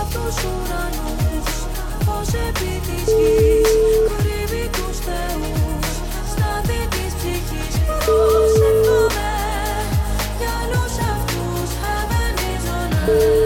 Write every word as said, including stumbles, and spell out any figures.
απ' τους ουρανούς, φως επί της γης, κρύβει τους θεούς, στάθη της ψυχής. Προσεύχομαι για όλους αυτούς, heaven is on earth.